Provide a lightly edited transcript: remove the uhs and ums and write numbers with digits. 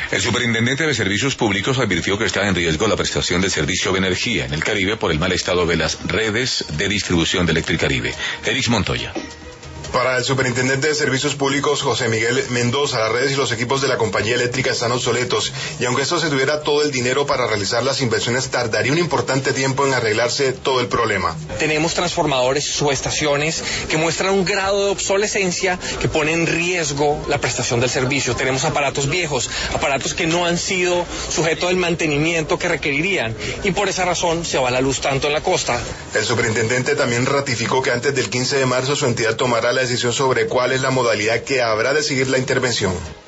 El superintendente de Servicios Públicos advirtió que está en riesgo la prestación del servicio de energía en el Caribe por el mal estado de las redes de distribución de Electricaribe. Eric Montoya. Para el superintendente de Servicios Públicos, José Miguel Mendoza, las redes y los equipos de la compañía eléctrica están obsoletos, y aunque esto se tuviera todo el dinero para realizar las inversiones, tardaría un importante tiempo en arreglarse todo el problema. Tenemos transformadores, subestaciones que muestran un grado de obsolescencia que pone en riesgo la prestación del servicio. Tenemos aparatos viejos, aparatos que no han sido sujetos del mantenimiento que requerirían, y por esa razón se va la luz tanto en la costa. El superintendente también ratificó que antes del 15 de marzo su entidad tomará la decisión sobre cuál es la modalidad que habrá de seguir la intervención.